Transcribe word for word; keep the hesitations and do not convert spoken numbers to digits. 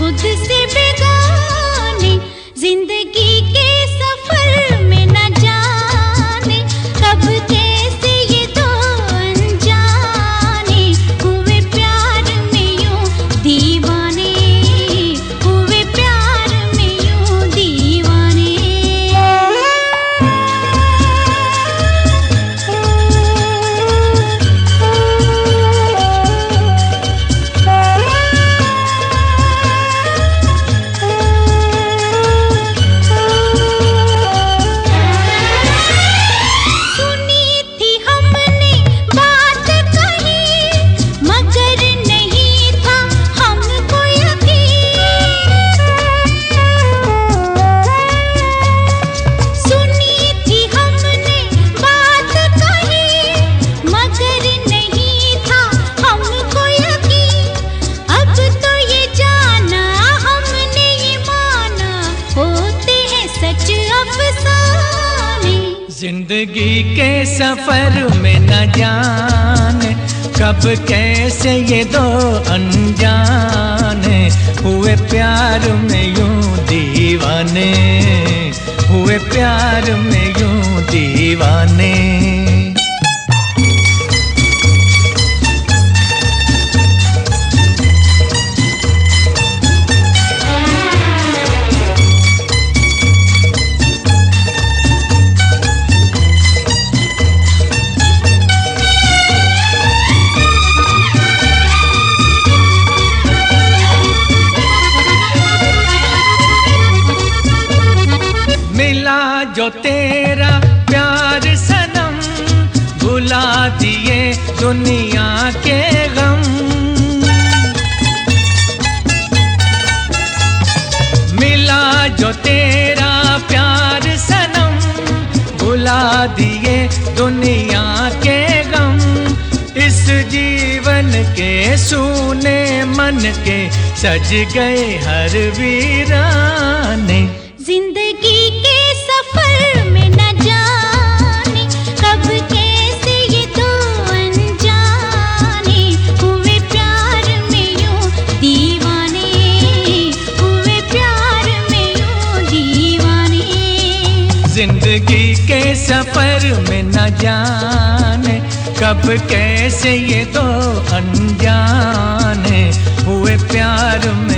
खुद से बेगाने, जिंदगी के सफर में न जाने कब कैसे ये दो अनजाने हुए प्यार में यूं दीवाने, हुए प्यार में यूं दीवाने। जिंदगी के सफर में न जाने कब कैसे ये दो अनजाने हुए प्यार में यूं दीवाने, हुए प्यार में यूं दीवाने। जो तेरा प्यार सनम भुला दिए दुनिया के गम, मिला जो तेरा प्यार सनम भुला दिए दुनिया के गम। इस जीवन के सूने मन के सज गए हर वीराने। जिंदगी के सफर में न जाने कब कैसे ये दो अनजाने हुए प्यार में यूं दीवाने, हुए प्यार में यूं दीवाने। जिंदगी के सफर में न जाने कब कैसे ये दो अनजाने हुए प्यार में